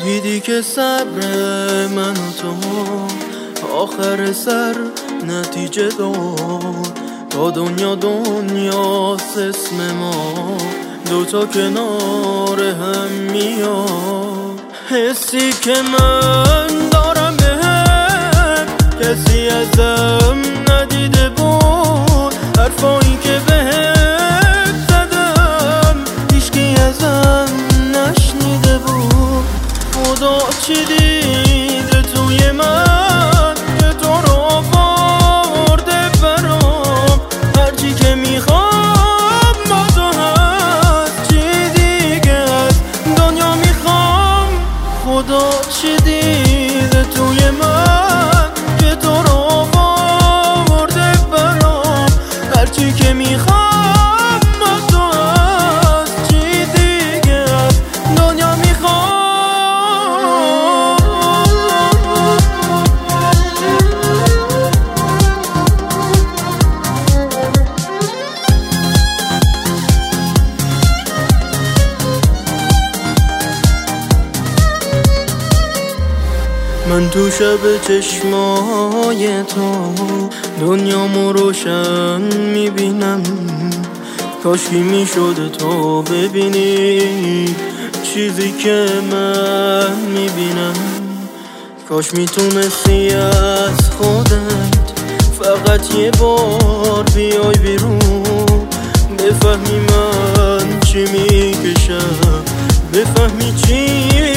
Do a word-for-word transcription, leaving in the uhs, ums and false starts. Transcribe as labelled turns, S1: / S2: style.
S1: دیدی که صبر من و تو آخر سر نتیجه داد. تا دنیا دنیاست اسم ما، دوتا کنار هم میاد. حسی که من دارم بهت کسی ازم ندیده بود. حرفایی که بهت زدم هیچکی ازم نشنیده بود. خدا چی دیده توی من که تو رو آورده برام. هرچی که میخوام با تو هست، چی دیگه از دنیا میخوام. خدا چی دیده توی من که تو رو آورده برام. هرچی که میخوام با تو هست، چی دیگه از دنیا میخوام. من تو شب چشمای تو دنیامو روشن میبینم. کاشکی میشد تو ببینی چیزی که من میبینم. کاش میتونستی از خودت فقط یه بار بیای بیرون. بفهمی من چی میکشم، بفهمی چی